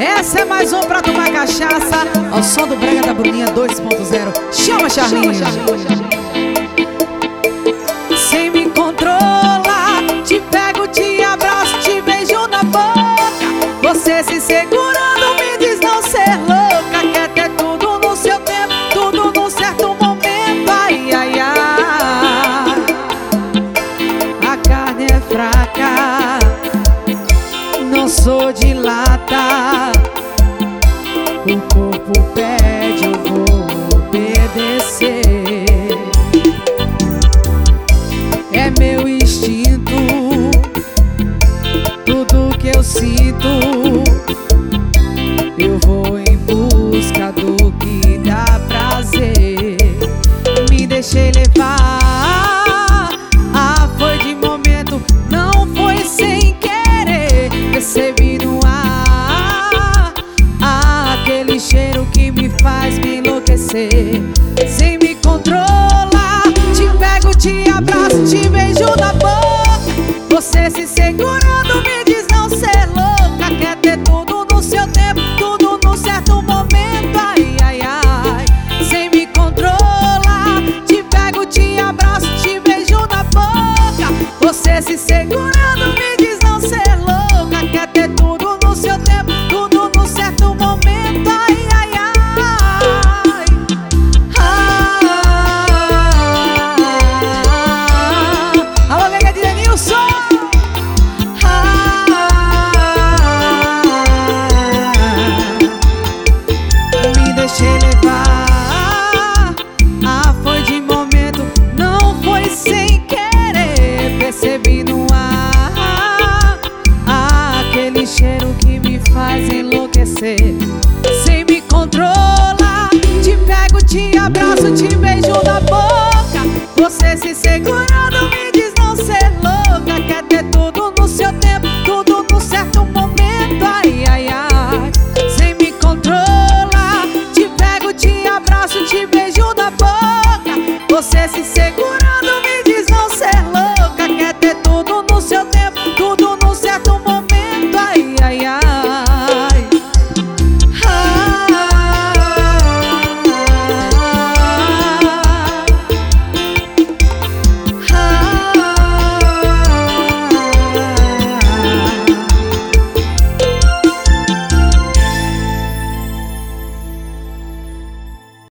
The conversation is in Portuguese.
Essa é mais um pra tomar cachaça, ao som do Brega da Bruninha 2.0. Chama, Charlinho. Sem me controla, te pego, te abraço, te beijo na boca. Você se segurando me diz não ser louca. Quer ter tudo no seu tempo, tudo num certo momento. Ai, ai, ai. A carne é fraca, não sou de lata. O corpo pede, eu vou obedecer. É meu instinto, tudo que eu sinto. Eu vou em busca do que dá prazer. Me deixei levar, foi de momento, não foi sem querer. Percebi no ar aquele cheiro que me faz me enlouquecer. Sem me controlar, te pego, te abraço, te beijo na boca. Você se segurando me diz não ser louca. Quer ter tudo no seu tempo, tudo num certo momento. Ai, ai, ai. Sem me controlar, te pego, te abraço, te beijo na boca. Você se segurando me diz não ser louca. Quer ter tudo no seu tempo, tudo num certo momento. Ai, ai, ai. Alô, nega de Denilson. Me deixei levar, foi de momento, não foi sem querer. Percebi no ar aquele cheiro que me faz enlouquecer.